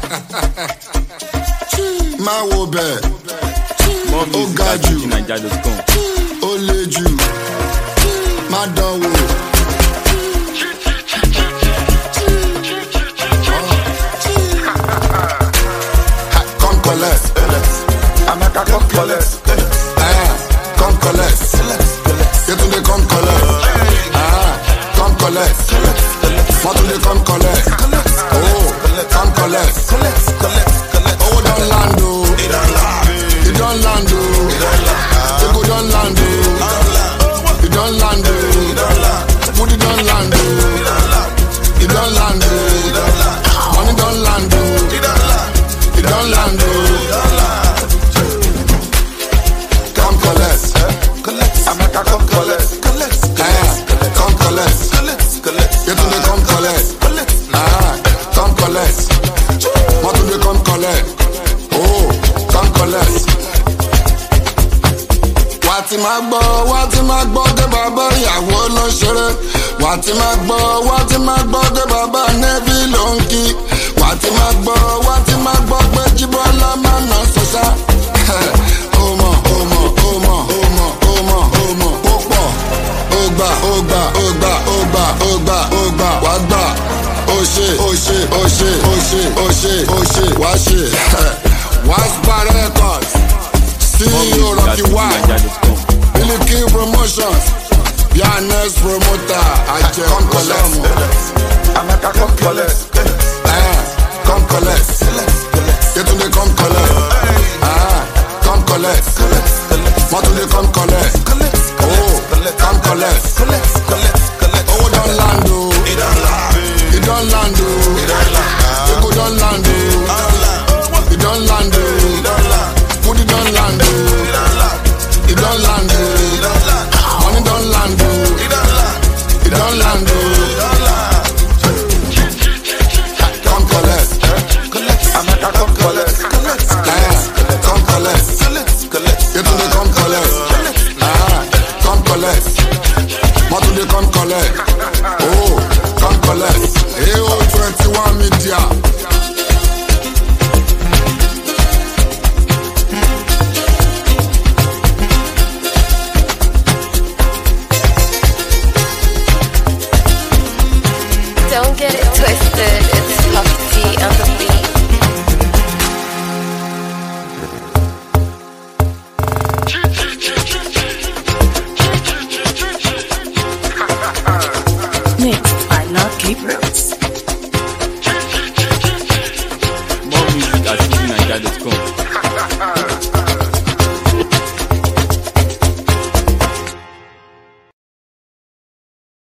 Má wo bẹ̀, ó ga jù, ó le jù, má dánwò. Come collect, Amaka come collect, come collect, Yetunde come collect, come collect, Motunde come collect, oh, come collect. Oh, don't land, oh, it don't land, oh, Ego don't land, oh, it don't land, oh, Woody don't land, oh, it don't land, oh, money don't land, oh, it don't land, oh, come collect, Amaka come collect, come collect, Yetunde come collect, come collect, Motunde come collect, oh, come collect. Wà tí máa gbọ́ dé bàbá ìyàwó ló ń ṣeré. Wà tí máa gbọ́ dé bàbá nẹ́bí ló ń kí. Wà tí máa gbọ́ pé Jíbọ́lá máa nà sọ́sá. Ó mọ̀, ó pọ̀. Ó gbà, wá gbà. Ó ṣe, wá ṣe. Waspa Records, CEO Rocky White, Billy King Promotions, Bianes Promoter, come collect, Amaka come collect, come collect, Yetunde come collect, come collect, Motunde come collect, oh, come collect, oh, don't land, oh, it don't land, oh, Ego don't land, oh, it don't land, oh, Woody don't land, oh, it don't land, oh, money don't land, oh, it don't land, oh, come collect, Amaka come collect, come collect, Yetunde come collect, come collect, Motunde come collect, oh, come collect, AO 21 Media.